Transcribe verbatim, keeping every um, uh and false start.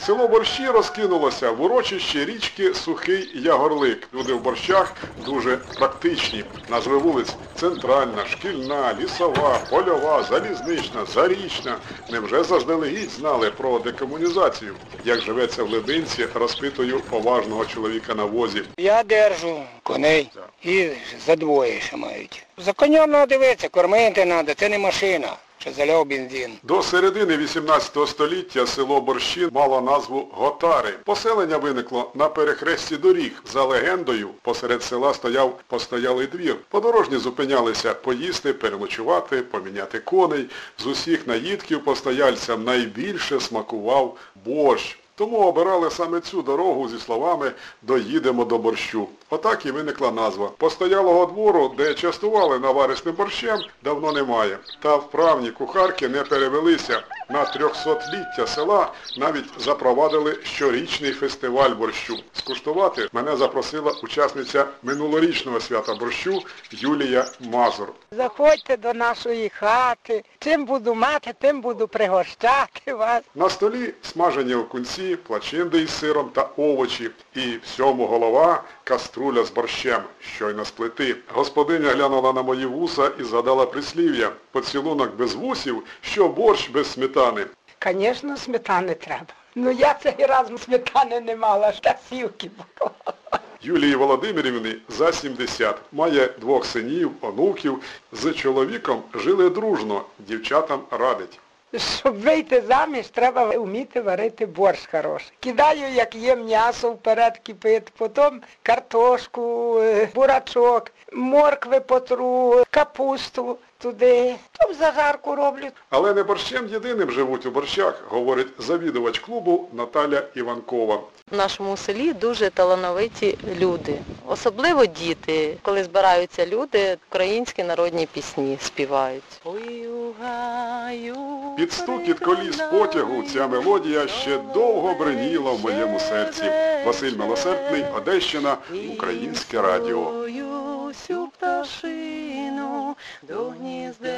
Село Борщі розкинулося в урочищі річки Сухий Ягорлик. Люди в Борщах дуже практичні. Назви вулиць – Центральна, Шкільна, Лісова, Польова, Залізнична, Зарічна. Невже заздалегідь знали про декомунізацію? Як живеться в Лебинці, розпитую поважного чоловіка на возі. Я держу коней і за двоє ще мають. За конем треба дивитися, кормити треба, це не машина. Що заляв бензин. До середини вісімнадцятого століття село Борщі мало назву Готари. Поселення виникло на перехресті доріг. За легендою, посеред села стояв постоялий двір. Подорожні зупинялися поїсти, переночувати, поміняти коней. З усіх наїдків постояльцям найбільше смакував борщ. Тому обирали саме цю дорогу зі словами «доїдемо до борщу». Отак і виникла назва. Постоялого двору, де частували наваристим борщем, давно немає. Та вправні кухарки не перевелися. На трьохсотліття села навіть запровадили щорічний фестиваль борщу. Скуштувати мене запросила учасниця минулорічного свята борщу Юлія Мазур. Заходьте до нашої хати. Чим буду мати, тим буду пригощати вас. На столі смажені окунці, плачинди із сиром та овочі. І всьому голова – каструля з борщем, щойно з плити. Господиня глянула на мої вуса і згадала прислів'я: поцілунок без вусів, що борщ без сметани. Звісно, сметани треба. Ну я цей раз сметани не мала, штасівки було. Юлії Володимирівні за сімдесят. Має двох синів, онуків. З чоловіком жили дружно, дівчатам радить. Щоб вийти заміж, треба вміти варити борщ хороший. Кидаю, як є, м'ясо вперед кипить, потім картошку, бурачок, моркви потру, капусту туди, потім зажарку роблю. Але не борщем єдиним живуть у Борщах, говорить завідувач клубу Наталя Іванкова. В нашому селі дуже талановиті люди, особливо діти. Коли збираються люди, українські народні пісні співають. Під стукіт коліс потягу ця мелодія ще довго бриніла в моєму серці. Василь Милосердний, Одещина, Українське радіо. Пташину до гнізда